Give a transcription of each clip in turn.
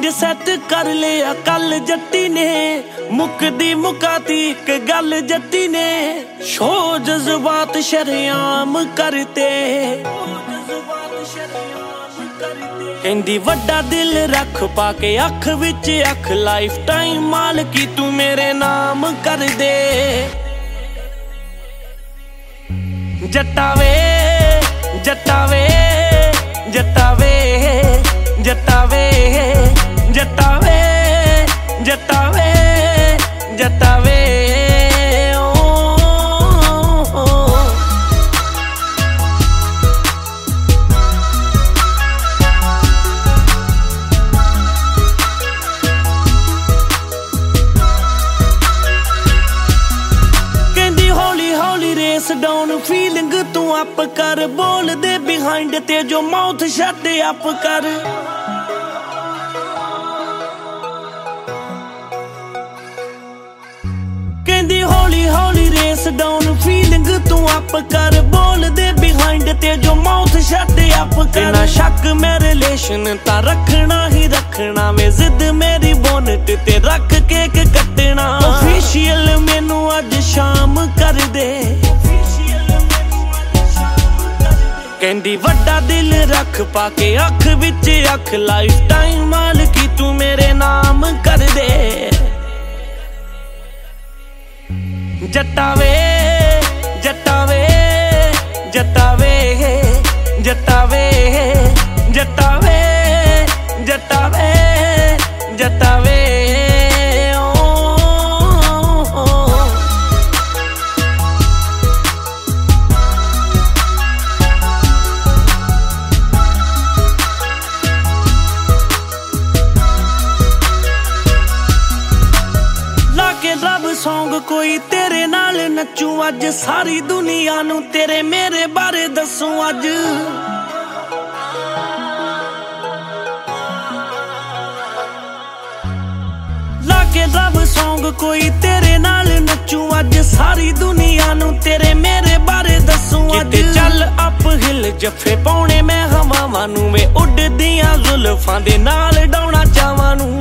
Set कर लिया कल जट्टी ने, मुकदी मुकाती एक गल जट्टी ने। शो जज्बात शरेआम करते, कहंदी वड्डा दिल रख पाके अख विच अख, लाइफ टाइम माल की तू मेरे नाम कर दे। जट्टावे जट्टावे जट्टावे जट्टावे जट्टावे जट्टावे जट्टावे डाउन फीलिंग तू अप कर, बोल दे बिहाइंड ते जो माउथ शट अप कर। कहंदी हौली हौली रेस डाउन फीलिंग तू अप कर, बोल दे बिहाइंड ते जो माउथ शट अप कर। ना शक मैं रिलेशन ता रखना ही रखना, मैं जिद मेरी बोनट ते रख केक कटना। ऑफिशियल मैनू अज शाम कर दे, कहंदी वड्डा दिल रख पाके अख विच अख, लाइफ टाइम माल की तू मेरे नाम कर दे। जट्टावे जट्टावे जट्टावे जट्टावे जट्टावे जट्टावे जट्टावे सॉन्ग कोई तेरे नाल नचूं अज, सारी दुनिया नू तेरे मेरे बारे दसूं अज। लाके रब सॉन्ग कोई तेरे नाल नचूं अज, सारी दुनिया नू तेरे मेरे बारे दसूं अज। चल अप हिल जफे पाउणे मैं हवावां नू, वे उड़दियां जुल्फां दे नाल डाउणा चावां नू।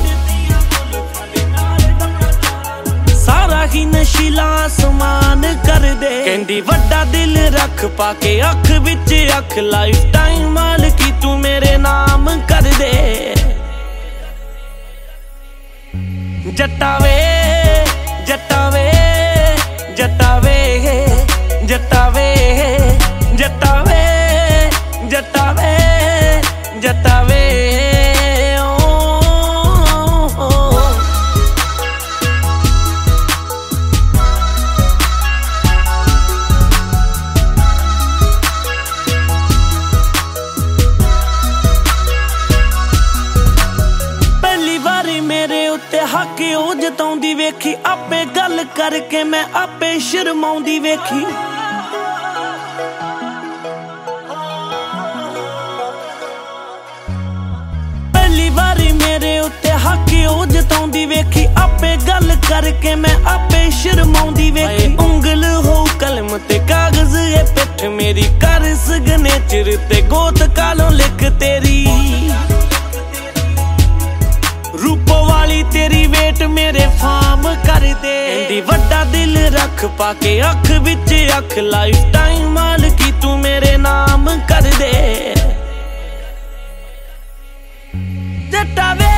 सारा ही नशीला आसमान कर दे, कहंदी वड्डा दिल रख पाके अख विच अख, लाइफ टाइम माल की तू मेरे नाम कर दे। जट्टावे जट्टावे जट्टावे जट्टावे जट्टावे जट्टावे जट्टावे हाके ओ जताउंदी वेखी, आपे गल करके मैं आपे शर्माउंदी वेखी। पहली बारी मेरे उत्ते हाके ओ जताउंदी वेखी, आपे गल करके मैं आपे शर्माउंदी वेखी। उंगल हो कलम ते कागज ए पिठ मेरी, कर सिग्नेचर ते गोत कालों लिख तेरी। रूपो वाली तेरी वेट मेरे फार्म कर दे, कहंदी वड्डा दिल रख पाके अख विच अख, लाइफ टाइम माल की तू मेरे नाम कर दे। जट्टावे